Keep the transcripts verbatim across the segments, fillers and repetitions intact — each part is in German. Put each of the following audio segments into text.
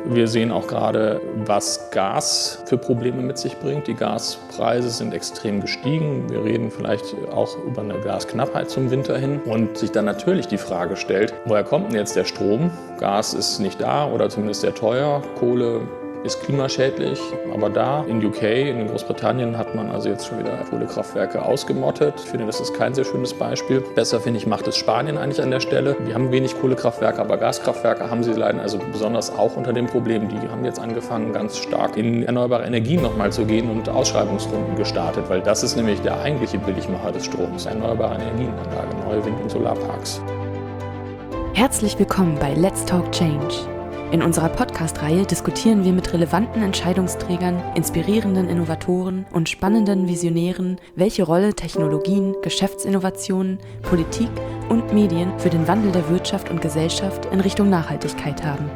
Wir sehen auch gerade, was Gas für Probleme mit sich bringt. Die Gaspreise sind extrem gestiegen. Wir reden vielleicht auch über eine Gasknappheit zum Winter hin. Und sich dann natürlich die Frage stellt, woher kommt denn jetzt der Strom? Gas ist nicht da oder zumindest sehr teuer. Kohle ist klimaschädlich, aber da in U K, in Großbritannien, hat man also jetzt schon wieder Kohlekraftwerke ausgemottet. Ich finde, das ist kein sehr schönes Beispiel. Besser, finde ich, macht es Spanien eigentlich an der Stelle. Die haben wenig Kohlekraftwerke, aber Gaskraftwerke haben sie leiden also besonders auch unter dem Problem. Die haben jetzt angefangen, ganz stark in erneuerbare Energien nochmal zu gehen und Ausschreibungsrunden gestartet, weil das ist nämlich der eigentliche Billigmacher des Stroms, erneuerbare Energienanlagen, neue Wind- und Solarparks. Herzlich willkommen bei Let's Talk Change. In unserer Podcast-Reihe diskutieren wir mit relevanten Entscheidungsträgern, inspirierenden Innovatoren und spannenden Visionären, welche Rolle Technologien, Geschäftsinnovationen, Politik und Medien für den Wandel der Wirtschaft und Gesellschaft in Richtung Nachhaltigkeit haben.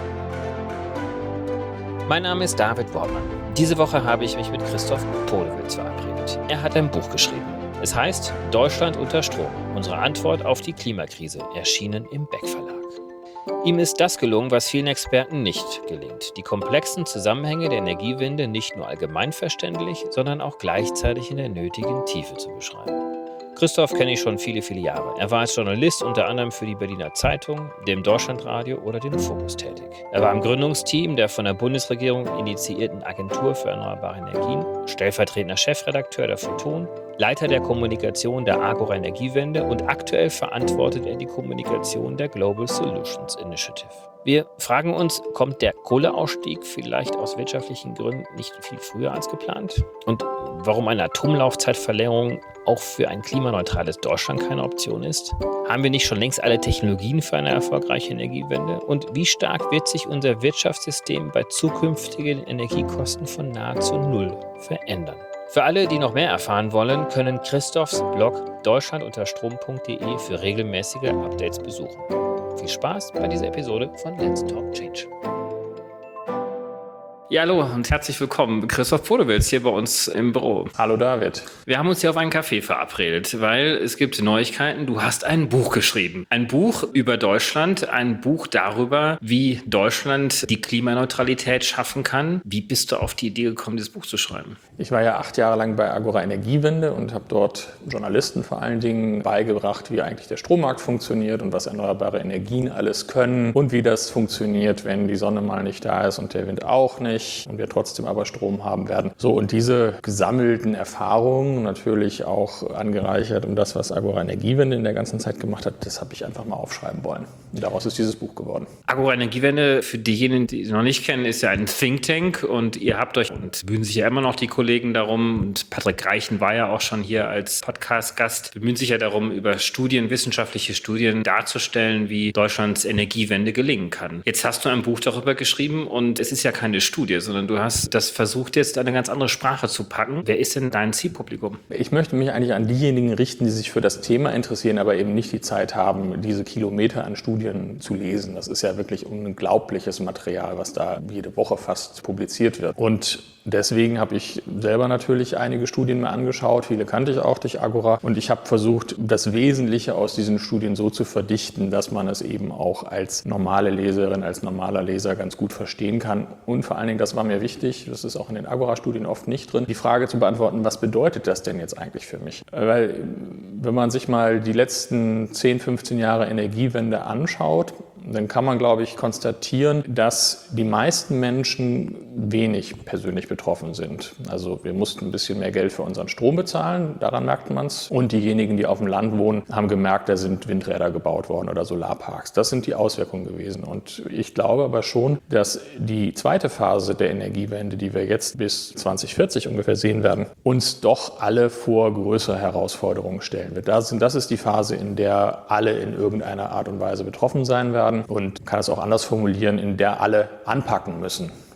Mein Name ist David Wortmann. Diese Woche habe ich mich mit Christoph Podewils verabredet. Er hat ein Buch geschrieben. Es heißt Deutschland unter Strom. Unsere Antwort auf die Klimakrise, erschienen im Beck Verlag. Ihm ist das gelungen, was vielen Experten nicht gelingt. Die komplexen Zusammenhänge der Energiewende nicht nur allgemeinverständlich, sondern auch gleichzeitig in der nötigen Tiefe zu beschreiben. Christoph kenne ich schon viele, viele Jahre. Er war als Journalist unter anderem für die Berliner Zeitung, dem Deutschlandradio oder den Fokus tätig. Er war im Gründungsteam der von der Bundesregierung initiierten Agentur für erneuerbare Energien, stellvertretender Chefredakteur der Photon, Leiter der Kommunikation der Agora Energiewende und aktuell verantwortet er die Kommunikation der Global Solutions Initiative. Wir fragen uns, kommt der Kohleausstieg vielleicht aus wirtschaftlichen Gründen nicht viel früher als geplant? Und warum eine Atomlaufzeitverlängerung auch für ein klimaneutrales Deutschland keine Option ist? Haben wir nicht schon längst alle Technologien für eine erfolgreiche Energiewende? Und wie stark wird sich unser Wirtschaftssystem bei zukünftigen Energiekosten von nahezu null verändern? Für alle, die noch mehr erfahren wollen, können Christophs Blog deutschland unter strom punkt de für regelmäßige Updates besuchen. Viel Spaß bei dieser Episode von Let's Talk Change. Ja, hallo und herzlich willkommen. Christoph Podewils hier bei uns im Büro. Hallo David. Wir haben uns hier auf einen Kaffee verabredet, weil es gibt Neuigkeiten. Du hast ein Buch geschrieben. Ein Buch über Deutschland, ein Buch darüber, wie Deutschland die Klimaneutralität schaffen kann. Wie bist du auf die Idee gekommen, dieses Buch zu schreiben? Ich war ja acht Jahre lang bei Agora Energiewende und habe dort Journalisten vor allen Dingen beigebracht, wie eigentlich der Strommarkt funktioniert und was erneuerbare Energien alles können und wie das funktioniert, wenn die Sonne mal nicht da ist und der Wind auch nicht und wir trotzdem aber Strom haben werden. So, und diese gesammelten Erfahrungen, natürlich auch angereichert um das, was Agora Energiewende in der ganzen Zeit gemacht hat, das habe ich einfach mal aufschreiben wollen. Und daraus ist dieses Buch geworden. Agora Energiewende, für diejenigen, die es noch nicht kennen, ist ja ein Think Tank und ihr habt euch, und bemühen sich ja immer noch die Kollegen darum, und Patrick Reichen war ja auch schon hier als Podcast-Gast, bemühen sich ja darum, über Studien, wissenschaftliche Studien darzustellen, wie Deutschlands Energiewende gelingen kann. Jetzt hast du ein Buch darüber geschrieben und es ist ja keine Studie, sondern du hast das versucht, jetzt eine ganz andere Sprache zu packen. Wer ist denn dein Zielpublikum? Ich möchte mich eigentlich an diejenigen richten, die sich für das Thema interessieren, aber eben nicht die Zeit haben, diese Kilometer an Studien zu lesen. Das ist ja wirklich unglaubliches Material, was da jede Woche fast publiziert wird. Und deswegen habe ich selber natürlich einige Studien mir angeschaut, viele kannte ich auch durch Agora und ich habe versucht, das Wesentliche aus diesen Studien so zu verdichten, dass man es eben auch als normale Leserin, als normaler Leser ganz gut verstehen kann und vor allen Dingen, das war mir wichtig, das ist auch in den Agora-Studien oft nicht drin, die Frage zu beantworten, was bedeutet das denn jetzt eigentlich für mich? Weil wenn man sich mal die letzten zehn, fünfzehn Jahre Energiewende anschaut, dann kann man, glaube ich, konstatieren, dass die meisten Menschen wenig persönlich betroffen sind. Also wir mussten ein bisschen mehr Geld für unseren Strom bezahlen, daran merkt man es. Und diejenigen, die auf dem Land wohnen, haben gemerkt, da sind Windräder gebaut worden oder Solarparks. Das sind die Auswirkungen gewesen. Und ich glaube aber schon, dass die zweite Phase der Energiewende, die wir jetzt bis zwanzig vierzig ungefähr sehen werden, uns doch alle vor größere Herausforderungen stellen wird. Das ist die Phase, in der alle in irgendeiner Art und Weise betroffen sein werden. Und kann es auch anders formulieren, in der alle anpacken müssen.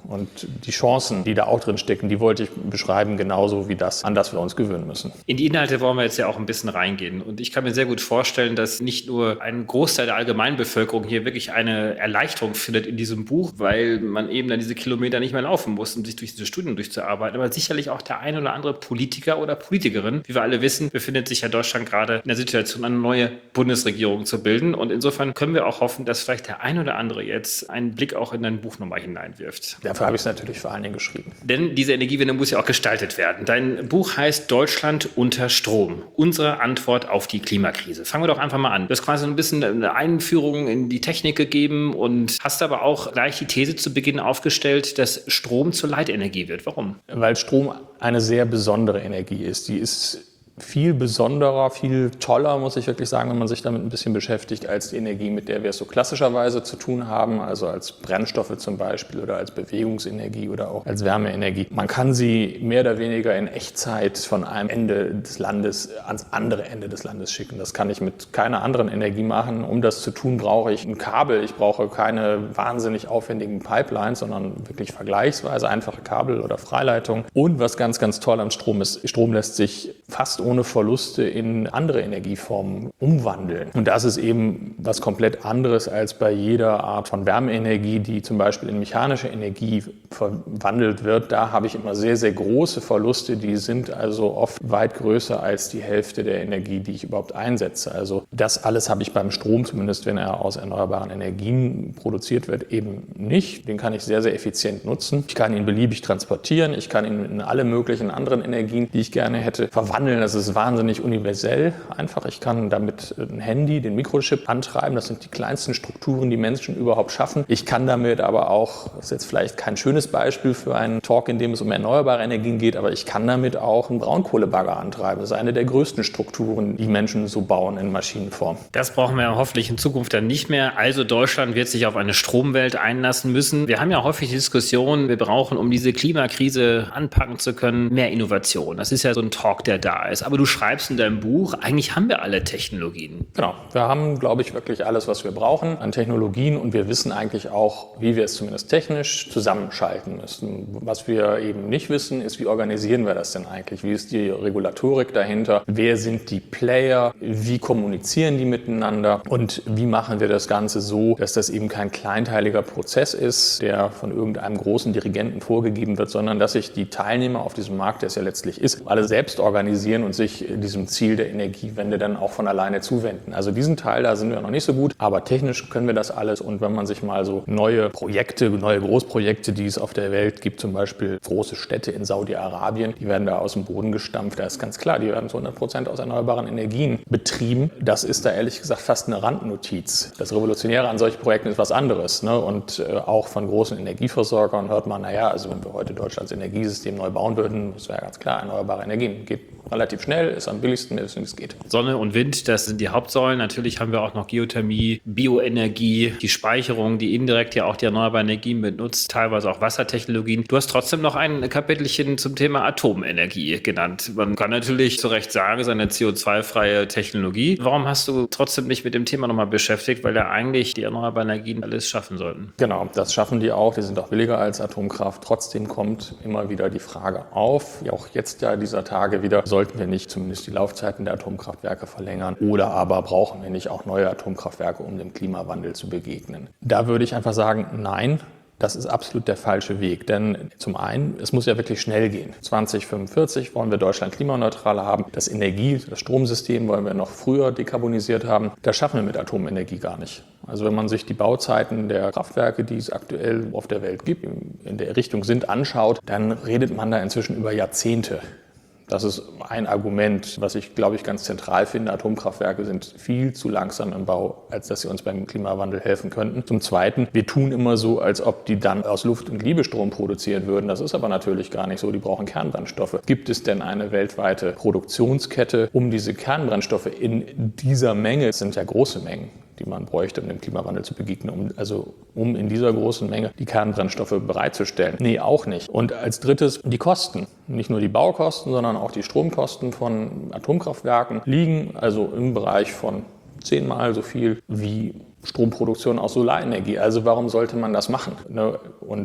Und die Chancen, die da auch drin stecken, die wollte ich beschreiben, genauso wie das, an das wir uns gewöhnen müssen. In die Inhalte wollen wir jetzt ja auch ein bisschen reingehen. Und ich kann mir sehr gut vorstellen, dass nicht nur ein Großteil der Allgemeinbevölkerung hier wirklich eine Erleichterung findet in diesem Buch, weil man eben dann diese Kilometer nicht mehr laufen muss, um sich durch diese Studien durchzuarbeiten. Aber sicherlich auch der ein oder andere Politiker oder Politikerin, wie wir alle wissen, befindet sich ja Deutschland gerade in der Situation, eine neue Bundesregierung zu bilden. Und insofern können wir auch hoffen, dass vielleicht der ein oder andere jetzt einen Blick auch in dein Buch nochmal hineinwirft. Dafür habe ich es natürlich vor allen Dingen geschrieben. Denn diese Energiewende muss ja auch gestaltet werden. Dein Buch heißt Deutschland unter Strom. Unsere Antwort auf die Klimakrise. Fangen wir doch einfach mal an. Du hast quasi ein bisschen eine Einführung in die Technik gegeben und hast aber auch gleich die These zu Beginn aufgestellt, dass Strom zur Leitenergie wird. Warum? Weil Strom eine sehr besondere Energie ist. Die ist viel besonderer, viel toller, muss ich wirklich sagen, wenn man sich damit ein bisschen beschäftigt, als die Energie, mit der wir es so klassischerweise zu tun haben, also als Brennstoffe zum Beispiel oder als Bewegungsenergie oder auch als Wärmeenergie. Man kann sie mehr oder weniger in Echtzeit von einem Ende des Landes ans andere Ende des Landes schicken. Das kann ich mit keiner anderen Energie machen. Um das zu tun, brauche ich ein Kabel. Ich brauche keine wahnsinnig aufwendigen Pipelines, sondern wirklich vergleichsweise einfache Kabel oder Freileitungen. Und was ganz, ganz toll am Strom ist, Strom lässt sich fast ohne Verluste in andere Energieformen umwandeln. Und das ist eben was komplett anderes als bei jeder Art von Wärmeenergie, die zum Beispiel in mechanische Energie verwandelt wird. Da habe ich immer sehr, sehr große Verluste. Die sind also oft weit größer als die Hälfte der Energie, die ich überhaupt einsetze. Also das alles habe ich beim Strom, zumindest wenn er aus erneuerbaren Energien produziert wird, eben nicht. Den kann ich sehr, sehr effizient nutzen. Ich kann ihn beliebig transportieren. Ich kann ihn in alle möglichen anderen Energien, die ich gerne hätte, verwandeln. Das ist wahnsinnig universell einfach. Ich kann damit ein Handy, den Mikrochip antreiben. Das sind die kleinsten Strukturen, die Menschen überhaupt schaffen. Ich kann damit aber auch, das ist jetzt vielleicht kein schönes Beispiel für einen Talk, in dem es um erneuerbare Energien geht, aber ich kann damit auch einen Braunkohlebagger antreiben. Das ist eine der größten Strukturen, die Menschen so bauen in Maschinenform. Das brauchen wir hoffentlich in Zukunft dann nicht mehr. Also Deutschland wird sich auf eine Stromwelt einlassen müssen. Wir haben ja häufig die Diskussion, wir brauchen, um diese Klimakrise anpacken zu können, mehr Innovation. Das ist ja so ein Talk, der da ist. Aber du schreibst in deinem Buch, eigentlich haben wir alle Technologien. Genau, wir haben, glaube ich, wirklich alles, was wir brauchen an Technologien und wir wissen eigentlich auch, wie wir es zumindest technisch zusammenschalten müssen. Was wir eben nicht wissen, ist, wie organisieren wir das denn eigentlich? Wie ist die Regulatorik dahinter? Wer sind die Player? Wie kommunizieren die miteinander? Und wie machen wir das Ganze so, dass das eben kein kleinteiliger Prozess ist, der von irgendeinem großen Dirigenten vorgegeben wird, sondern dass sich die Teilnehmer auf diesem Markt, der es ja letztlich ist, alle selbst organisieren und sich diesem Ziel der Energiewende dann auch von alleine zuwenden. Also diesen Teil, da sind wir noch nicht so gut, aber technisch können wir das alles. Und wenn man sich mal so neue Projekte, neue Großprojekte, die es auf der Welt gibt, zum Beispiel große Städte in Saudi-Arabien, die werden da aus dem Boden gestampft. Da ist ganz klar, die werden zu hundert Prozent aus erneuerbaren Energien betrieben. Das ist da ehrlich gesagt fast eine Randnotiz. Das Revolutionäre an solchen Projekten ist was anderes. Ne? Und äh, auch von großen Energieversorgern hört man, naja, also wenn wir heute Deutschlands Energiesystem neu bauen würden, das wäre ganz klar, erneuerbare Energien. Geht relativ schnell, ist am billigsten, wenn es geht. Sonne und Wind, das sind die Hauptsäulen. Natürlich haben wir auch noch Geothermie, Bioenergie, die Speicherung, die indirekt ja auch die erneuerbaren Energien benutzt, teilweise auch Wassertechnologien. Du hast trotzdem noch ein Kapitelchen zum Thema Atomenergie genannt. Man kann natürlich zu Recht sagen, es ist eine C O zwei freie Technologie. Warum hast du trotzdem nicht mit dem Thema nochmal beschäftigt? Weil ja eigentlich die erneuerbaren Energien alles schaffen sollten. Genau, das schaffen die auch. Die sind auch billiger als Atomkraft. Trotzdem kommt immer wieder die Frage auf, ja auch jetzt ja dieser Tage wieder, sollten wir nicht zumindest die Laufzeiten der Atomkraftwerke verlängern oder aber brauchen wir nicht auch neue Atomkraftwerke, um dem Klimawandel zu begegnen? Da würde ich einfach sagen, nein. Das ist absolut der falsche Weg, denn zum einen, es muss ja wirklich schnell gehen. zwanzig fünfundvierzig wollen wir Deutschland klimaneutral haben. Das Energie-, das Stromsystem wollen wir noch früher dekarbonisiert haben. Das schaffen wir mit Atomenergie gar nicht. Also wenn man sich die Bauzeiten der Kraftwerke, die es aktuell auf der Welt gibt, in der Richtung sind, anschaut, dann redet man da inzwischen über Jahrzehnte. Das ist ein Argument, was ich, glaube ich, ganz zentral finde. Atomkraftwerke sind viel zu langsam im Bau, als dass sie uns beim Klimawandel helfen könnten. Zum Zweiten, wir tun immer so, als ob die dann aus Luft und Liebe Strom produzieren würden. Das ist aber natürlich gar nicht so. Die brauchen Kernbrennstoffe. Gibt es denn eine weltweite Produktionskette, um diese Kernbrennstoffe in dieser Menge, es sind ja große Mengen, die man bräuchte, um dem Klimawandel zu begegnen, um, also um in dieser großen Menge die Kernbrennstoffe bereitzustellen? Nee, auch nicht. Und als drittes die Kosten. Nicht nur die Baukosten, sondern auch die Stromkosten von Atomkraftwerken liegen also im Bereich von zehnmal so viel wie Stromproduktion aus Solarenergie. Also warum sollte man das machen? Und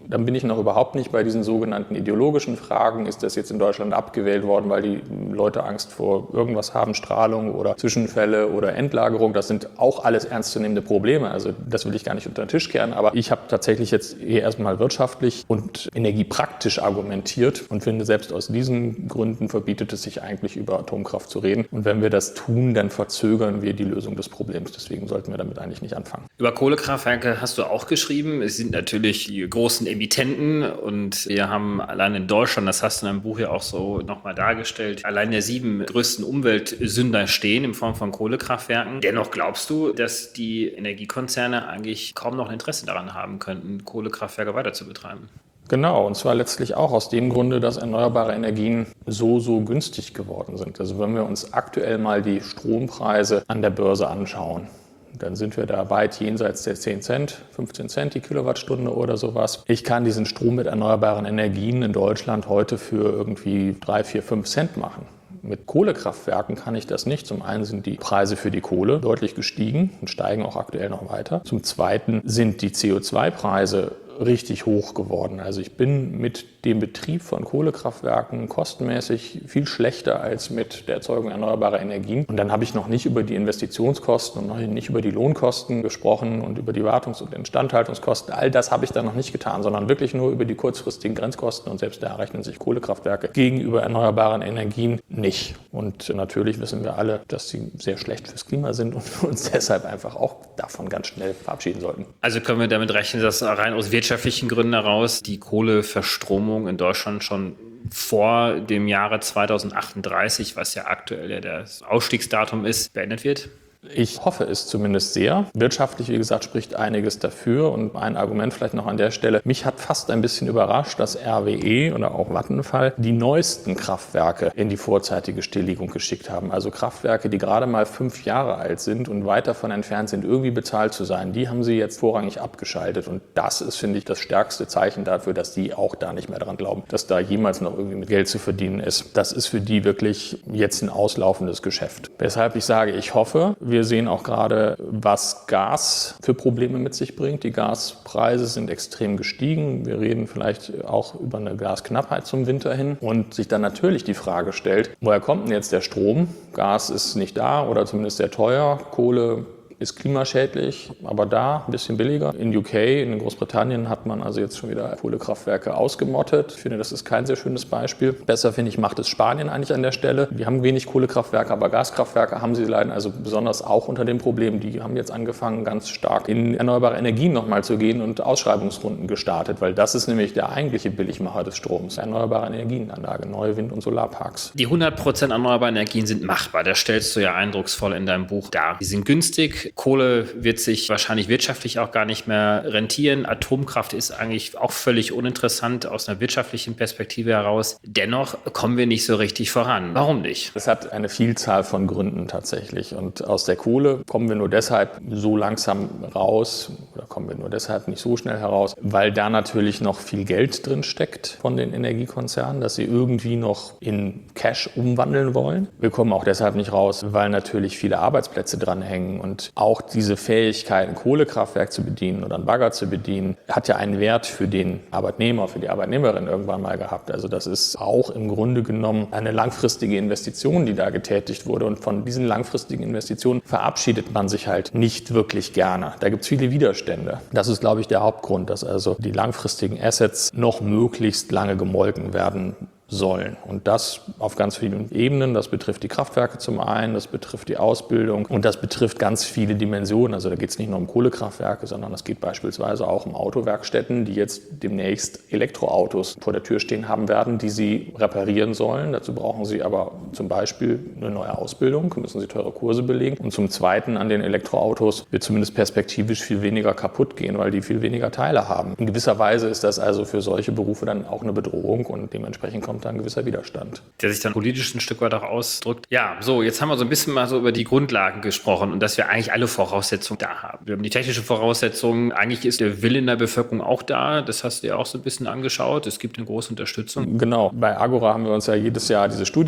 Dann bin ich noch überhaupt nicht bei diesen sogenannten ideologischen Fragen. Ist das jetzt in Deutschland abgewählt worden, weil die Leute Angst vor irgendwas haben, Strahlung oder Zwischenfälle oder Endlagerung? Das sind auch alles ernstzunehmende Probleme. Also das will ich gar nicht unter den Tisch kehren. Aber ich habe tatsächlich jetzt eher erstmal wirtschaftlich und energiepraktisch argumentiert und finde, selbst aus diesen Gründen verbietet es sich eigentlich, über Atomkraft zu reden. Und wenn wir das tun, dann verzögern wir die Lösung des Problems. Deswegen sollten wir damit eigentlich nicht anfangen. Über Kohlekraftwerke hast du auch geschrieben. Es sind natürlich die großen Emittenten und wir haben allein in Deutschland, das hast du in deinem Buch ja auch so nochmal dargestellt, allein der sieben größten Umweltsünder stehen in Form von Kohlekraftwerken. Dennoch glaubst du, dass die Energiekonzerne eigentlich kaum noch ein Interesse daran haben könnten, Kohlekraftwerke weiter zu betreiben? Genau, und zwar letztlich auch aus dem Grunde, dass erneuerbare Energien so, so günstig geworden sind. Also wenn wir uns aktuell mal die Strompreise an der Börse anschauen, dann sind wir da weit jenseits der zehn Cent, fünfzehn Cent die Kilowattstunde oder sowas. Ich kann diesen Strom mit erneuerbaren Energien in Deutschland heute für irgendwie drei, vier, fünf Cent machen. Mit Kohlekraftwerken kann ich das nicht. Zum einen sind die Preise für die Kohle deutlich gestiegen und steigen auch aktuell noch weiter. Zum zweiten sind die C O zwei Preise richtig hoch geworden. Also ich bin mit dem Betrieb von Kohlekraftwerken kostenmäßig viel schlechter als mit der Erzeugung erneuerbarer Energien. Und dann habe ich noch nicht über die Investitionskosten und noch nicht über die Lohnkosten gesprochen und über die Wartungs- und Instandhaltungskosten. All das habe ich dann noch nicht getan, sondern wirklich nur über die kurzfristigen Grenzkosten. Und selbst da rechnen sich Kohlekraftwerke gegenüber erneuerbaren Energien nicht. Und natürlich wissen wir alle, dass sie sehr schlecht fürs Klima sind und wir uns deshalb einfach auch davon ganz schnell verabschieden sollten. Also können wir damit rechnen, dass rein aus wirtschaftlichen Gründen heraus die Kohleverstromung in Deutschland schon vor dem Jahre zweitausendachtunddreißig, was ja aktuell ja das Ausstiegsdatum ist, beendet wird? Ich hoffe es zumindest sehr. Wirtschaftlich, wie gesagt, spricht einiges dafür. Und ein Argument vielleicht noch an der Stelle. Mich hat fast ein bisschen überrascht, dass R W E oder auch Vattenfall die neuesten Kraftwerke in die vorzeitige Stilllegung geschickt haben. Also Kraftwerke, die gerade mal fünf Jahre alt sind und weit davon entfernt sind, irgendwie bezahlt zu sein. Die haben sie jetzt vorrangig abgeschaltet. Und das ist, finde ich, das stärkste Zeichen dafür, dass die auch da nicht mehr dran glauben, dass da jemals noch irgendwie mit Geld zu verdienen ist. Das ist für die wirklich jetzt ein auslaufendes Geschäft. Weshalb ich sage, ich hoffe, wir sehen auch gerade, was Gas für Probleme mit sich bringt. Die Gaspreise sind extrem gestiegen. Wir reden vielleicht auch über eine Gasknappheit zum Winter hin. Und sich dann natürlich die Frage stellt, woher kommt denn jetzt der Strom? Gas ist nicht da oder zumindest sehr teuer. Kohle ist klimaschädlich, aber da ein bisschen billiger. In U K, in Großbritannien, hat man also jetzt schon wieder Kohlekraftwerke ausgemottet. Ich finde, das ist kein sehr schönes Beispiel. Besser, finde ich, macht es Spanien eigentlich an der Stelle. Die haben wenig Kohlekraftwerke, aber Gaskraftwerke haben sie leiden also besonders auch unter dem Problem. Die haben jetzt angefangen, ganz stark in erneuerbare Energien nochmal zu gehen und Ausschreibungsrunden gestartet, weil das ist nämlich der eigentliche Billigmacher des Stroms. Erneuerbare Energienanlage, neue Wind- und Solarparks. Die hundert Prozent erneuerbare Energien sind machbar. Das stellst du ja eindrucksvoll in deinem Buch dar. Die sind günstig. Kohle wird sich wahrscheinlich wirtschaftlich auch gar nicht mehr rentieren. Atomkraft ist eigentlich auch völlig uninteressant aus einer wirtschaftlichen Perspektive heraus. Dennoch kommen wir nicht so richtig voran. Warum nicht? Es hat eine Vielzahl von Gründen tatsächlich. Und aus der Kohle kommen wir nur deshalb so langsam raus, oder kommen wir nur deshalb nicht so schnell heraus, weil da natürlich noch viel Geld drin steckt von den Energiekonzernen, dass sie irgendwie noch in Cash umwandeln wollen. Wir kommen auch deshalb nicht raus, weil natürlich viele Arbeitsplätze dranhängen und auch diese Fähigkeit, ein Kohlekraftwerk zu bedienen oder einen Bagger zu bedienen, hat ja einen Wert für den Arbeitnehmer, für die Arbeitnehmerin irgendwann mal gehabt. Also das ist auch im Grunde genommen eine langfristige Investition, die da getätigt wurde. Und von diesen langfristigen Investitionen verabschiedet man sich halt nicht wirklich gerne. Da gibt es viele Widerstände. Das ist, glaube ich, der Hauptgrund, dass also die langfristigen Assets noch möglichst lange gemolken werden sollen. Und das auf ganz vielen Ebenen. Das betrifft die Kraftwerke zum einen, das betrifft die Ausbildung und das betrifft ganz viele Dimensionen. Also da geht es nicht nur um Kohlekraftwerke, sondern es geht beispielsweise auch um Autowerkstätten, die jetzt demnächst Elektroautos vor der Tür stehen haben werden, die sie reparieren sollen. Dazu brauchen sie aber zum Beispiel eine neue Ausbildung, müssen sie teure Kurse belegen. Und zum Zweiten, an den Elektroautos wird zumindest perspektivisch viel weniger kaputt gehen, weil die viel weniger Teile haben. In gewisser Weise ist das also für solche Berufe dann auch eine Bedrohung und dementsprechend kommt da ein gewisser Widerstand. Der sich dann politisch ein Stück weit auch ausdrückt. Ja, so, jetzt haben wir so ein bisschen mal so über die Grundlagen gesprochen und dass wir eigentlich alle Voraussetzungen da haben. Wir haben die technische Voraussetzungen, eigentlich ist der Wille in der Bevölkerung auch da, das hast du dir auch so ein bisschen angeschaut, es gibt eine große Unterstützung. Genau, bei Agora haben wir uns ja jedes Jahr diese Studienliste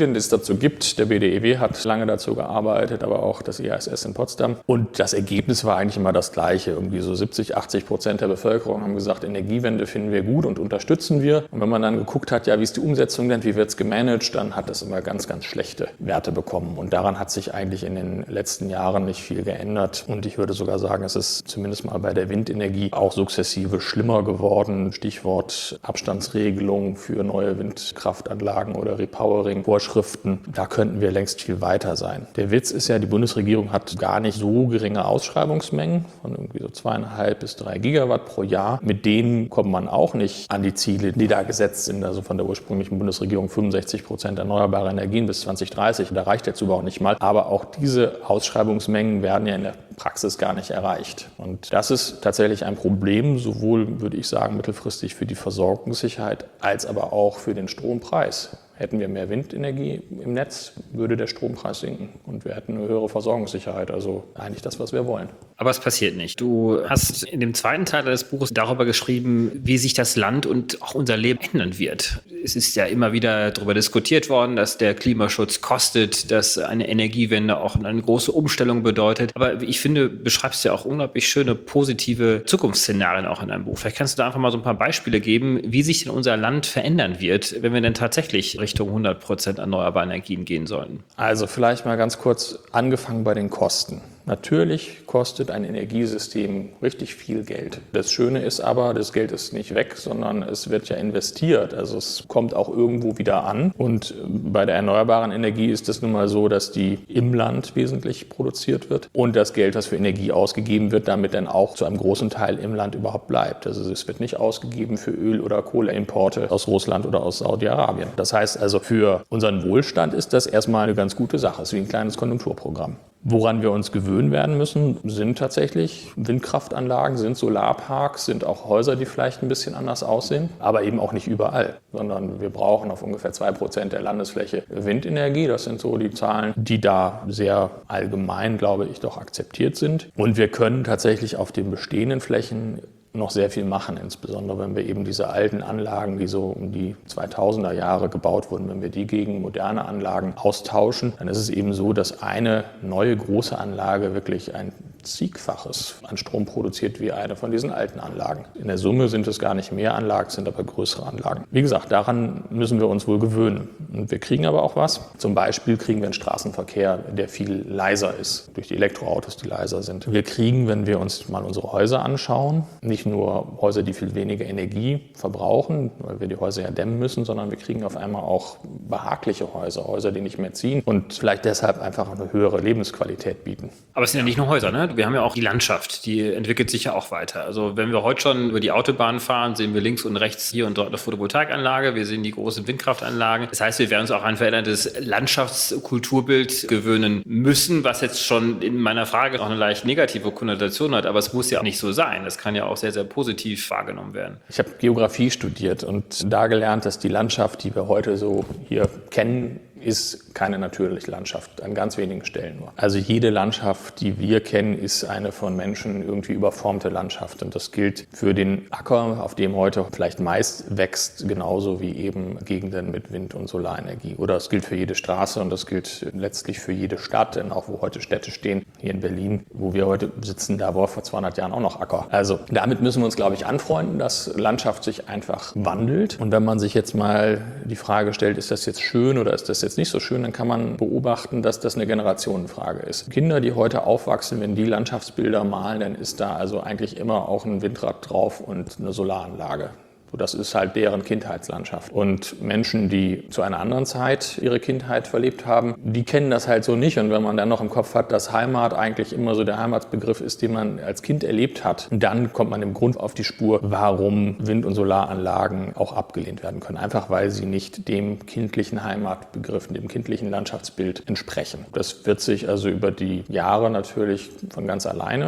so gibt. Der B D E W hat lange dazu gearbeitet, aber auch das E A S S in Potsdam. Und das Ergebnis war eigentlich immer das Gleiche. Irgendwie so siebzig, achtzig Prozent der Bevölkerung haben gesagt, Energiewende finden wir gut und unterstützen wir. Und wenn man dann geguckt hat, ja, wie ist die Umsetzung denn, wie wird es gemanagt, dann hat das immer ganz, ganz schlechte Werte bekommen. Und daran hat sich eigentlich in den letzten Jahren nicht viel geändert. Und ich würde sogar sagen, es ist zumindest mal bei der Windenergie auch sukzessive schlimmer geworden. Stichwort Abstandsregelung für neue Windkraftanlagen oder Repowering-Vorschriften. Da könnten wir längst viel weiter sein. Der Witz ist ja, die Bundesregierung hat gar nicht so geringe Ausschreibungsmengen von irgendwie so zweieinhalb bis drei Gigawatt pro Jahr. Mit denen kommt man auch nicht an die Ziele, die da gesetzt sind. Also von der ursprünglichen Bundesregierung fünfundsechzig Prozent erneuerbare Energien bis zwanzig dreißig. Da reicht jetzt überhaupt nicht mal. Aber auch diese Ausschreibungsmengen werden ja in der Praxis gar nicht erreicht. Und das ist tatsächlich ein Problem, sowohl, würde ich sagen, mittelfristig für die Versorgungssicherheit als aber auch für den Strompreis. Hätten wir mehr Windenergie im Netz, würde der Strompreis sinken und wir hätten eine höhere Versorgungssicherheit. Also eigentlich das, was wir wollen. Aber es passiert nicht. Du hast in dem zweiten Teil des Buches darüber geschrieben, wie sich das Land und auch unser Leben ändern wird. Es ist ja immer wieder darüber diskutiert worden, dass der Klimaschutz kostet, dass eine Energiewende auch eine große Umstellung bedeutet. Aber ich finde, beschreibst du ja auch unglaublich schöne, positive Zukunftsszenarien auch in deinem Buch. Vielleicht kannst du da einfach mal so ein paar Beispiele geben, wie sich denn unser Land verändern wird, wenn wir denn tatsächlich Richtung hundert Prozent erneuerbare Energien gehen sollten. Also vielleicht mal ganz kurz angefangen bei den Kosten. Natürlich kostet ein Energiesystem richtig viel Geld. Das Schöne ist aber, das Geld ist nicht weg, sondern es wird ja investiert. Also es kommt auch irgendwo wieder an. Und bei der erneuerbaren Energie ist es nun mal so, dass die im Land wesentlich produziert wird und das Geld, das für Energie ausgegeben wird, damit dann auch zu einem großen Teil im Land überhaupt bleibt. Also es wird nicht ausgegeben für Öl- oder Kohleimporte aus Russland oder aus Saudi-Arabien. Das heißt also, für unseren Wohlstand ist das erstmal eine ganz gute Sache. Es ist wie ein kleines Konjunkturprogramm. Woran wir uns gewöhnen werden müssen, sind tatsächlich Windkraftanlagen, sind Solarparks, sind auch Häuser, die vielleicht ein bisschen anders aussehen, aber eben auch nicht überall, sondern wir brauchen auf ungefähr zwei Prozent der Landesfläche Windenergie. Das sind so die Zahlen, die da sehr allgemein, glaube ich, doch akzeptiert sind. Und wir können tatsächlich auf den bestehenden Flächen noch sehr viel machen, insbesondere wenn wir eben diese alten Anlagen, die so um die zweitausender Jahre gebaut wurden, wenn wir die gegen moderne Anlagen austauschen, dann ist es eben so, dass eine neue große Anlage wirklich ein Zigfaches an Strom produziert wie eine von diesen alten Anlagen. In der Summe sind es gar nicht mehr Anlagen, sind aber größere Anlagen. Wie gesagt, daran müssen wir uns wohl gewöhnen. Und wir kriegen aber auch was. Zum Beispiel kriegen wir einen Straßenverkehr, der viel leiser ist, durch die Elektroautos, die leiser sind. Wir kriegen, wenn wir uns mal unsere Häuser anschauen, nicht nur Häuser, die viel weniger Energie verbrauchen, weil wir die Häuser ja dämmen müssen, sondern wir kriegen auf einmal auch behagliche Häuser, Häuser, die nicht mehr ziehen und vielleicht deshalb einfach eine höhere Lebensqualität bieten. Aber es sind ja nicht nur Häuser, ne? Wir haben ja auch die Landschaft, die entwickelt sich ja auch weiter. Also wenn wir heute schon über die Autobahn fahren, sehen wir links und rechts hier und dort eine Photovoltaikanlage, wir sehen die großen Windkraftanlagen. Das heißt, wir werden uns auch an ein verändertes Landschaftskulturbild gewöhnen müssen, was jetzt schon in meiner Frage auch eine leicht negative Konnotation hat, aber es muss ja auch nicht so sein. Das kann ja auch sehr, sehr positiv wahrgenommen werden. Ich habe Geografie studiert und da gelernt, dass die Landschaft, die wir heute so hier kennen, ist keine natürliche Landschaft, an ganz wenigen Stellen nur. Also jede Landschaft, die wir kennen, ist eine von Menschen irgendwie überformte Landschaft. Und das gilt für den Acker, auf dem heute vielleicht Mais wächst, genauso wie eben Gegenden mit Wind- und Solarenergie. Oder es gilt für jede Straße und das gilt letztlich für jede Stadt, denn auch wo heute Städte stehen, hier in Berlin, wo wir heute sitzen, da war vor zweihundert Jahren auch noch Acker. Also damit müssen wir uns, glaube ich, anfreunden, dass Landschaft sich einfach wandelt. Und wenn man sich jetzt mal die Frage stellt, ist das jetzt schön oder ist das jetzt nicht so schön, dann kann man beobachten, dass das eine Generationenfrage ist. Kinder, die heute aufwachsen, wenn die Landschaftsbilder malen, dann ist da also eigentlich immer auch ein Windrad drauf und eine Solaranlage. So, das ist halt deren Kindheitslandschaft. Und Menschen, die zu einer anderen Zeit ihre Kindheit verlebt haben, die kennen das halt so nicht. Und wenn man dann noch im Kopf hat, dass Heimat eigentlich immer so der Heimatsbegriff ist, den man als Kind erlebt hat, dann kommt man im Grund auf die Spur, warum Wind- und Solaranlagen auch abgelehnt werden können. Einfach weil sie nicht dem kindlichen Heimatbegriff, dem kindlichen Landschaftsbild entsprechen. Das wird sich also über die Jahre natürlich von ganz alleine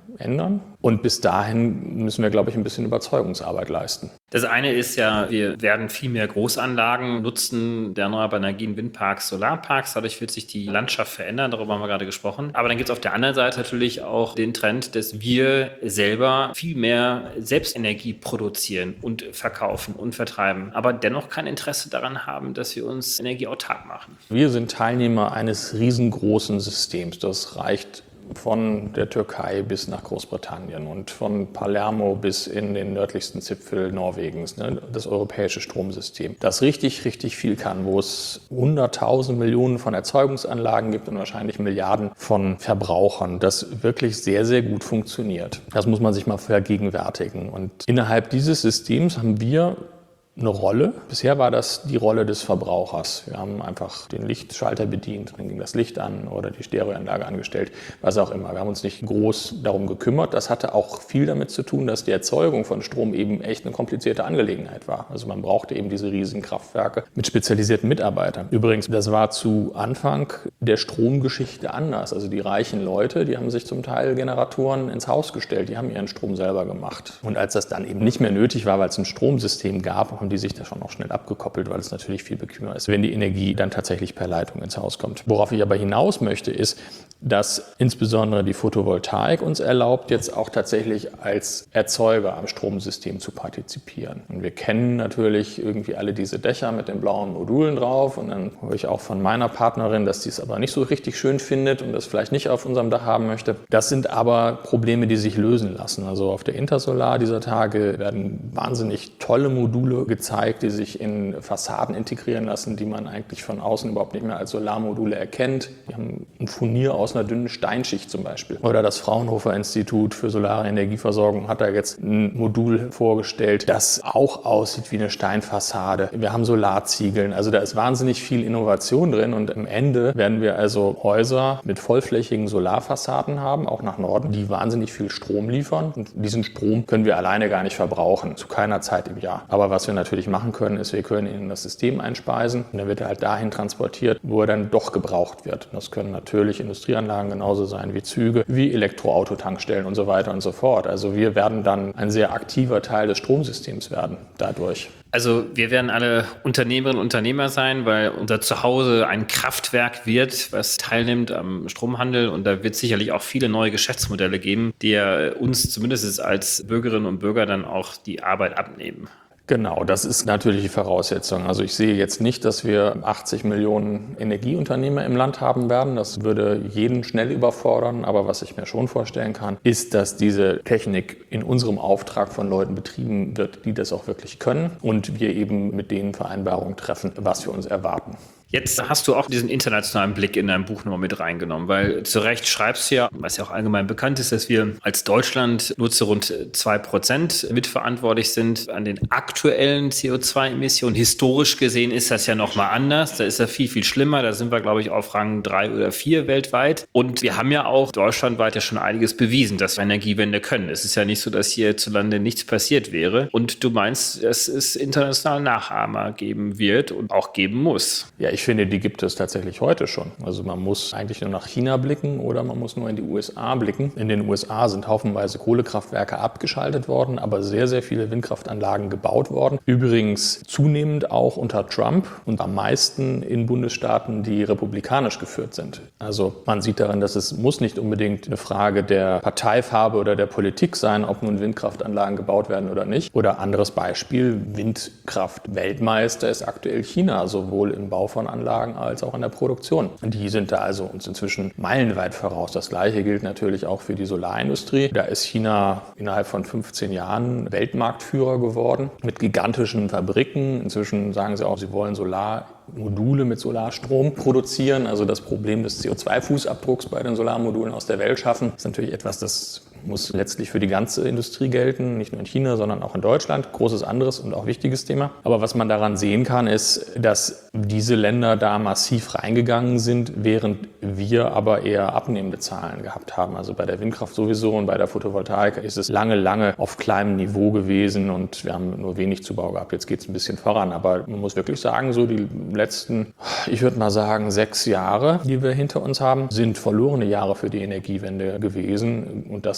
ändern. Und bis dahin müssen wir, glaube ich, ein bisschen Überzeugungsarbeit leisten. Das eine ist ja, wir werden viel mehr Großanlagen nutzen, der erneuerbaren Energien, Windparks, Solarparks. Dadurch wird sich die Landschaft verändern, darüber haben wir gerade gesprochen. Aber dann gibt es auf der anderen Seite natürlich auch den Trend, dass wir selber viel mehr Selbstenergie produzieren und verkaufen und vertreiben, aber dennoch kein Interesse daran haben, dass wir uns energieautark machen. Wir sind Teilnehmer eines riesengroßen Systems. Das reicht von der Türkei bis nach Großbritannien und von Palermo bis in den nördlichsten Zipfel Norwegens, ne, das europäische Stromsystem, das richtig, richtig viel kann, wo es hunderttausend Millionen von Erzeugungsanlagen gibt und wahrscheinlich Milliarden von Verbrauchern, das wirklich sehr, sehr gut funktioniert. Das muss man sich mal vergegenwärtigen. Und innerhalb dieses Systems haben wir eine Rolle. Bisher war das die Rolle des Verbrauchers. Wir haben einfach den Lichtschalter bedient, dann ging das Licht an oder die Stereoanlage angestellt, was auch immer. Wir haben uns nicht groß darum gekümmert. Das hatte auch viel damit zu tun, dass die Erzeugung von Strom eben echt eine komplizierte Angelegenheit war. Also man brauchte eben diese riesigen Kraftwerke mit spezialisierten Mitarbeitern. Übrigens, das war zu Anfang der Stromgeschichte anders. Also die reichen Leute, die haben sich zum Teil Generatoren ins Haus gestellt, die haben ihren Strom selber gemacht. Und als das dann eben nicht mehr nötig war, weil es ein Stromsystem gab, haben die sich da schon auch schnell abgekoppelt, weil es natürlich viel bequemer ist, wenn die Energie dann tatsächlich per Leitung ins Haus kommt. Worauf ich aber hinaus möchte, ist, dass insbesondere die Photovoltaik uns erlaubt, jetzt auch tatsächlich als Erzeuger am Stromsystem zu partizipieren. Und wir kennen natürlich irgendwie alle diese Dächer mit den blauen Modulen drauf und dann höre ich auch von meiner Partnerin, dass die es aber nicht so richtig schön findet und das vielleicht nicht auf unserem Dach haben möchte. Das sind aber Probleme, die sich lösen lassen. Also auf der Intersolar dieser Tage werden wahnsinnig tolle Module gezeigt, die sich in Fassaden integrieren lassen, die man eigentlich von außen überhaupt nicht mehr als Solarmodule erkennt. Die haben ein Furnier aus einer dünnen Steinschicht zum Beispiel. Oder das Fraunhofer Institut für Solare Energieversorgung hat da jetzt ein Modul vorgestellt, das auch aussieht wie eine Steinfassade. Wir haben Solarziegeln, also da ist wahnsinnig viel Innovation drin und am Ende werden wir also Häuser mit vollflächigen Solarfassaden haben, auch nach Norden, die wahnsinnig viel Strom liefern und diesen Strom können wir alleine gar nicht verbrauchen, zu keiner Zeit im Jahr. Aber was wir natürlich machen können, ist, wir können ihn in das System einspeisen und dann wird er halt dahin transportiert, wo er dann doch gebraucht wird. Das können natürlich Industrieanlagen genauso sein wie Züge, wie Elektroautotankstellen und so weiter und so fort. Also wir werden dann ein sehr aktiver Teil des Stromsystems werden dadurch. Also wir werden alle Unternehmerinnen und Unternehmer sein, weil unser Zuhause ein Kraftwerk wird, was teilnimmt am Stromhandel und da wird sicherlich auch viele neue Geschäftsmodelle geben, die uns zumindest als Bürgerinnen und Bürger dann auch die Arbeit abnehmen. Genau, das ist natürlich die Voraussetzung. Also ich sehe jetzt nicht, dass wir achtzig Millionen Energieunternehmer im Land haben werden. Das würde jeden schnell überfordern. Aber was ich mir schon vorstellen kann, ist, dass diese Technik in unserem Auftrag von Leuten betrieben wird, die das auch wirklich können. Und wir eben mit denen Vereinbarungen treffen, was wir uns erwarten. Jetzt hast du auch diesen internationalen Blick in dein Buch nochmal mit reingenommen, weil zu Recht schreibst du ja, was ja auch allgemein bekannt ist, dass wir als Deutschland nur zu rund zwei Prozent mitverantwortlich sind an den aktuellen C O zwei Emissionen. Historisch gesehen ist das ja nochmal anders. Da ist ja viel, viel schlimmer. Da sind wir, glaube ich, auf Rang drei oder vier weltweit. Und wir haben ja auch deutschlandweit ja schon einiges bewiesen, dass wir Energiewende können. Es ist ja nicht so, dass hierzulande nichts passiert wäre. Und du meinst, dass es international Nachahmer geben wird und auch geben muss. Ja, ich finde, die gibt es tatsächlich heute schon. Also man muss eigentlich nur nach China blicken oder man muss nur in die U S A blicken. In den U S A sind haufenweise Kohlekraftwerke abgeschaltet worden, aber sehr, sehr viele Windkraftanlagen gebaut worden. Übrigens zunehmend auch unter Trump und am meisten in Bundesstaaten, die republikanisch geführt sind. Also man sieht daran, dass es muss nicht unbedingt eine Frage der Parteifarbe oder der Politik sein, ob nun Windkraftanlagen gebaut werden oder nicht. Oder anderes Beispiel, Windkraft-Weltmeister ist aktuell China, sowohl im Bau von Anlagen als auch in der Produktion. Die sind da also uns inzwischen meilenweit voraus. Das Gleiche gilt natürlich auch für die Solarindustrie. Da ist China innerhalb von fünfzehn Jahren Weltmarktführer geworden mit gigantischen Fabriken. Inzwischen sagen sie auch, sie wollen Solarmodule mit Solarstrom produzieren, also das Problem des C O zwei Fußabdrucks bei den Solarmodulen aus der Welt schaffen. Das ist natürlich etwas, das muss letztlich für die ganze Industrie gelten, nicht nur in China, sondern auch in Deutschland. Großes anderes und auch wichtiges Thema. Aber was man daran sehen kann, ist, dass diese Länder da massiv reingegangen sind, während wir aber eher abnehmende Zahlen gehabt haben. Also bei der Windkraft sowieso und bei der Photovoltaik ist es lange, lange auf kleinem Niveau gewesen und wir haben nur wenig Zubau gehabt. Jetzt geht es ein bisschen voran, aber man muss wirklich sagen, so die letzten, ich würde mal sagen, sechs Jahre, die wir hinter uns haben, sind verlorene Jahre für die Energiewende gewesen und das kann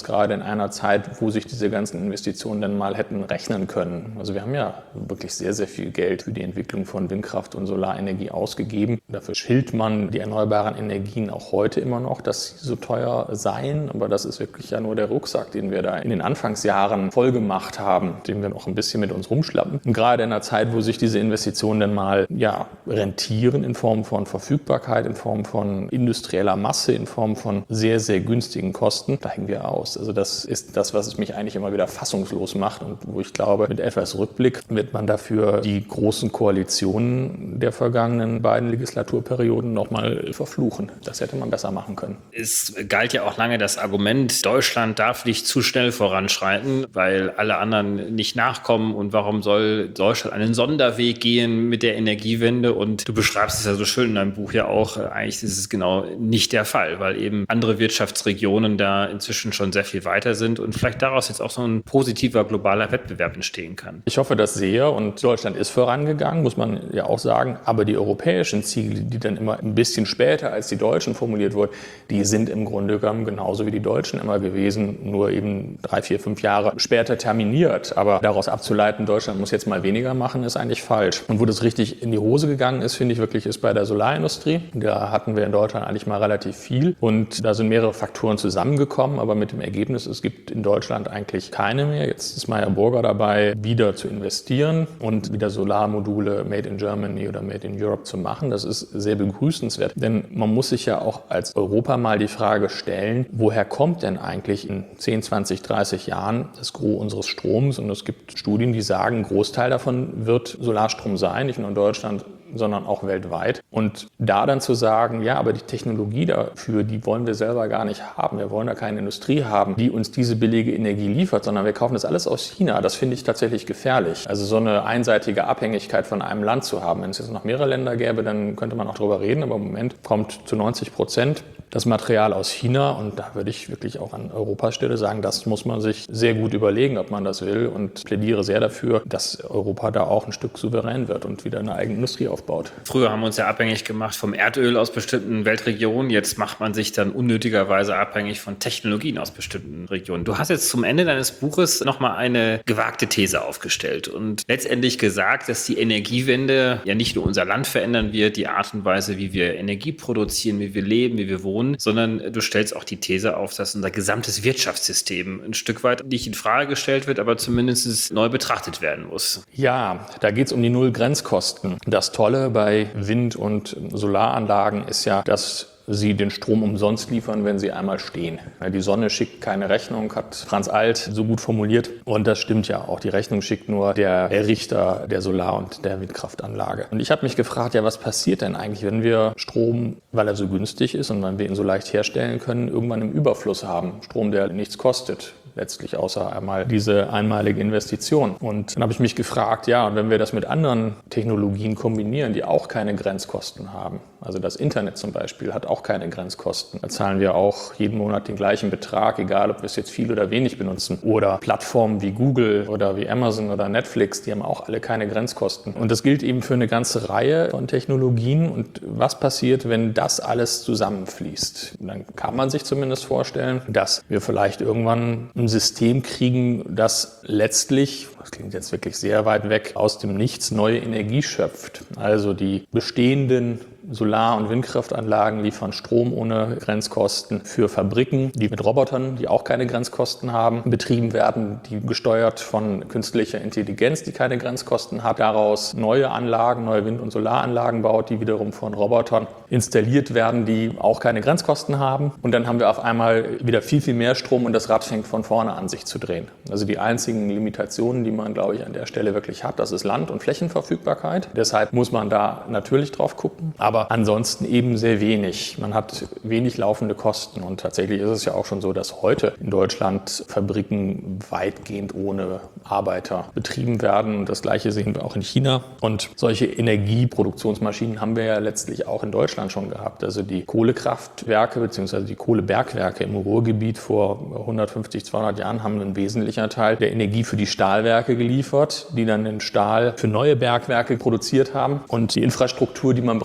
gerade in einer Zeit, wo sich diese ganzen Investitionen dann mal hätten rechnen können. Also wir haben ja wirklich sehr, sehr viel Geld für die Entwicklung von Windkraft und Solarenergie ausgegeben. Dafür schilt man die erneuerbaren Energien auch heute immer noch, dass sie so teuer seien. Aber das ist wirklich ja nur der Rucksack, den wir da in den Anfangsjahren voll gemacht haben, den wir noch ein bisschen mit uns rumschlappen. Und gerade in einer Zeit, wo sich diese Investitionen dann mal ja, rentieren in Form von Verfügbarkeit, in Form von industrieller Masse, in Form von sehr, sehr günstigen Kosten, da hängen wir aus. Also das ist das, was mich eigentlich immer wieder fassungslos macht und wo ich glaube, mit etwas Rückblick wird man dafür die großen Koalitionen der vergangenen beiden Legislaturperioden nochmal verfluchen. Das hätte man besser machen können. Es galt ja auch lange das Argument, Deutschland darf nicht zu schnell voranschreiten, weil alle anderen nicht nachkommen und warum soll Deutschland einen Sonderweg gehen mit der Energiewende? Und du beschreibst es ja so schön in deinem Buch ja auch, eigentlich ist es genau nicht der Fall, weil eben andere Wirtschaftsregionen da inzwischen schon sehr viel weiter sind und vielleicht daraus jetzt auch so ein positiver globaler Wettbewerb entstehen kann. Ich hoffe das sehr und Deutschland ist vorangegangen, muss man ja auch sagen, aber die europäischen Ziele, die dann immer ein bisschen später als die deutschen formuliert wurden, die sind im Grunde genommen genauso wie die Deutschen immer gewesen, nur eben drei, vier, fünf Jahre später terminiert. Aber daraus abzuleiten, Deutschland muss jetzt mal weniger machen, ist eigentlich falsch. Und wo das richtig in die Hose gegangen ist, finde ich wirklich, ist bei der Solarindustrie. Da hatten wir in Deutschland eigentlich mal relativ viel und da sind mehrere Faktoren zusammengekommen, aber mit dem Ergebnis, es gibt in Deutschland eigentlich keine mehr. Jetzt ist Meyer Burger dabei, wieder zu investieren und wieder Solarmodule Made in Germany oder Made in Europe zu machen. Das ist sehr begrüßenswert, denn man muss sich ja auch als Europa mal die Frage stellen, woher kommt denn eigentlich in zehn, zwanzig, dreißig Jahren das Gros unseres Stroms? Und es gibt Studien, die sagen, ein Großteil davon wird Solarstrom sein, nicht nur in Deutschland, sondern auch weltweit. Und da dann zu sagen, ja, aber die Technologie dafür, die wollen wir selber gar nicht haben. Wir wollen da keine Industrie haben, die uns diese billige Energie liefert, sondern wir kaufen das alles aus China. Das finde ich tatsächlich gefährlich. Also so eine einseitige Abhängigkeit von einem Land zu haben. Wenn es jetzt noch mehrere Länder gäbe, dann könnte man auch drüber reden. Aber im Moment kommt zu neunzig Prozent das Material aus China. Und da würde ich wirklich auch an Europas Stelle sagen, das muss man sich sehr gut überlegen, ob man das will. Und plädiere sehr dafür, dass Europa da auch ein Stück souverän wird und wieder eine eigene Industrie aufbaut. Früher haben wir uns ja abhängig gemacht vom Erdöl aus bestimmten Weltregionen. Jetzt macht man sich dann unnötigerweise abhängig von Technologien aus bestimmten Regionen. Du hast jetzt zum Ende deines Buches nochmal eine gewagte These aufgestellt und letztendlich gesagt, dass die Energiewende ja nicht nur unser Land verändern wird, die Art und Weise, wie wir Energie produzieren, wie wir leben, wie wir wohnen, sondern du stellst auch die These auf, dass unser gesamtes Wirtschaftssystem ein Stück weit nicht in Frage gestellt wird, aber zumindest neu betrachtet werden muss. Ja, da geht es um die Null-Grenzkosten. Das Tolle bei Wind- und Solaranlagen ist ja, dass sie den Strom umsonst liefern, wenn sie einmal stehen. Die Sonne schickt keine Rechnung, hat Franz Alt so gut formuliert. Und das stimmt ja auch. Die Rechnung schickt nur der Errichter der Solar- und der Windkraftanlage. Und ich habe mich gefragt, ja, was passiert denn eigentlich, wenn wir Strom, weil er so günstig ist und weil wir ihn so leicht herstellen können, irgendwann im Überfluss haben? Strom, der nichts kostet. Letztlich außer einmal diese einmalige Investition. Und dann habe ich mich gefragt, ja, und wenn wir das mit anderen Technologien kombinieren, die auch keine Grenzkosten haben, also das Internet zum Beispiel hat auch keine Grenzkosten, da zahlen wir auch jeden Monat den gleichen Betrag, egal ob wir es jetzt viel oder wenig benutzen. Oder Plattformen wie Google oder wie Amazon oder Netflix, die haben auch alle keine Grenzkosten. Und das gilt eben für eine ganze Reihe von Technologien. Und was passiert, wenn das alles zusammenfließt? Dann kann man sich zumindest vorstellen, dass wir vielleicht irgendwann ein System kriegen, das letztlich, das klingt jetzt wirklich sehr weit weg, aus dem Nichts neue Energie schöpft. Also die bestehenden Solar- und Windkraftanlagen liefern Strom ohne Grenzkosten für Fabriken, die mit Robotern, die auch keine Grenzkosten haben, betrieben werden, die gesteuert von künstlicher Intelligenz, die keine Grenzkosten hat, daraus neue Anlagen, neue Wind- und Solaranlagen baut, die wiederum von Robotern installiert werden, die auch keine Grenzkosten haben. Und dann haben wir auf einmal wieder viel, viel mehr Strom und das Rad fängt von vorne an, sich zu drehen. Also die einzigen Limitationen, die man, glaube ich, an der Stelle wirklich hat, das ist Land- und Flächenverfügbarkeit. Deshalb muss man da natürlich drauf gucken. Aber ansonsten eben sehr wenig. Man hat wenig laufende Kosten und tatsächlich ist es ja auch schon so, dass heute in Deutschland Fabriken weitgehend ohne Arbeiter betrieben werden. Und das Gleiche sehen wir auch in China. Und solche Energieproduktionsmaschinen haben wir ja letztlich auch in Deutschland schon gehabt. Also die Kohlekraftwerke bzw. die Kohlebergwerke im Ruhrgebiet vor hundertfünfzig, zweihundert Jahren haben einen wesentlichen Teil der Energie für die Stahlwerke geliefert, die dann den Stahl für neue Bergwerke produziert haben. Und die Infrastruktur, die man braucht, um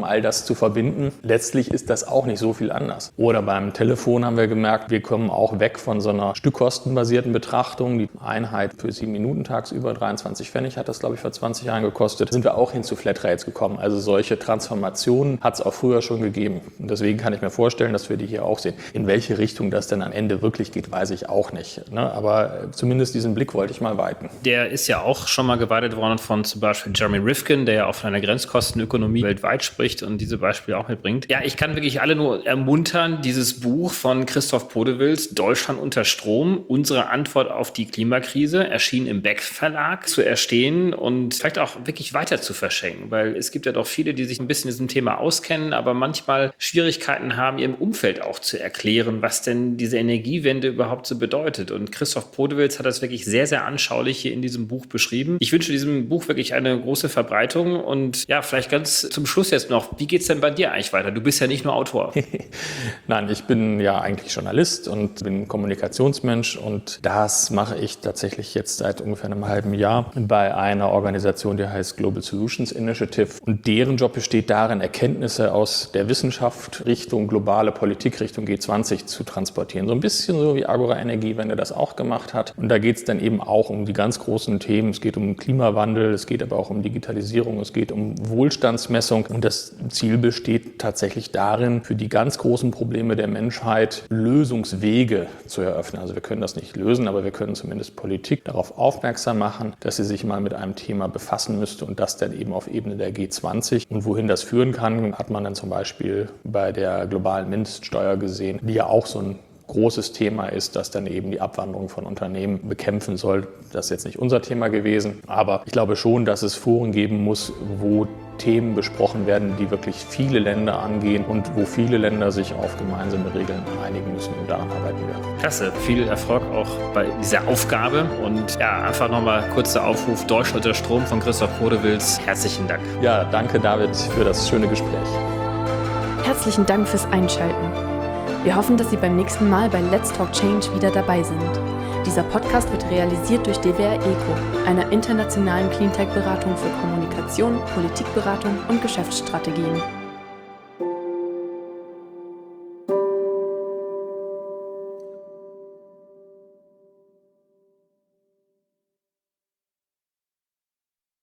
all das zu verbinden. Letztlich ist das auch nicht so viel anders. Oder beim Telefon haben wir gemerkt, wir kommen auch weg von so einer stückkostenbasierten Betrachtung. Die Einheit für sieben Minuten tagsüber, dreiundzwanzig Pfennig hat das, glaube ich, vor zwanzig Jahren gekostet. Sind wir auch hin zu Flatrates gekommen. Also solche Transformationen hat es auch früher schon gegeben. Und deswegen kann ich mir vorstellen, dass wir die hier auch sehen. In welche Richtung das denn am Ende wirklich geht, weiß ich auch nicht. Ne? Aber zumindest diesen Blick wollte ich mal weiten. Der ist ja auch schon mal geweitet worden von zum Beispiel Jeremy Rifkin, der ja auch von einer Grenzkostenökonomie weltweit spricht und diese Beispiele auch mitbringt. Ja, ich kann wirklich alle nur ermuntern, dieses Buch von Christoph Podewils, Deutschland unter Strom, unsere Antwort auf die Klimakrise, erschienen im Beck Verlag, zu erstehen und vielleicht auch wirklich weiter zu verschenken, weil es gibt ja doch viele, die sich ein bisschen in diesem Thema auskennen, aber manchmal Schwierigkeiten haben, ihrem Umfeld auch zu erklären, was denn diese Energiewende überhaupt so bedeutet. Und Christoph Podewils hat das wirklich sehr, sehr anschaulich hier in diesem Buch beschrieben. Ich wünsche diesem Buch wirklich eine große Verbreitung und ja, vielleicht ganz zum Schluss jetzt noch, wie geht's denn bei dir eigentlich weiter? Du bist ja nicht nur Autor. Nein, ich bin ja eigentlich Journalist und bin Kommunikationsmensch und das mache ich tatsächlich jetzt seit ungefähr einem halben Jahr bei einer Organisation, die heißt Global Solutions Initiative und deren Job besteht darin, Erkenntnisse aus der Wissenschaft Richtung globale Politik, Richtung G zwanzig zu transportieren. So ein bisschen so wie Agora Energiewende das auch gemacht hat und da geht es dann eben auch um die ganz großen Themen. Es geht um Klimawandel, es geht aber auch um Digitalisierung, es geht um Wohlstandsmessung und das Ziel besteht tatsächlich darin, für die ganz großen Probleme der Menschheit Lösungswege zu eröffnen. Also wir können das nicht lösen, aber wir können zumindest Politik darauf aufmerksam machen, dass sie sich mal mit einem Thema befassen müsste und das dann eben auf Ebene der G zwanzig. Und wohin das führen kann, hat man dann zum Beispiel bei der globalen Mindeststeuer gesehen, die ja auch so ein großes Thema ist, das dann eben die Abwanderung von Unternehmen bekämpfen soll. Das ist jetzt nicht unser Thema gewesen, aber ich glaube schon, dass es Foren geben muss, wo Themen besprochen werden, die wirklich viele Länder angehen und wo viele Länder sich auf gemeinsame Regeln einigen müssen und daran arbeiten wir. Klasse, viel Erfolg auch bei dieser Aufgabe und ja, einfach nochmal kurzer Aufruf, Deutschland unter Strom von Christoph Podewils. Herzlichen Dank. Ja, danke David für das schöne Gespräch. Herzlichen Dank fürs Einschalten. Wir hoffen, dass Sie beim nächsten Mal bei Let's Talk Change wieder dabei sind. Dieser Podcast wird realisiert durch D W R ECO, einer internationalen Cleantech-Beratung für Kommunikation, Politikberatung und Geschäftsstrategien.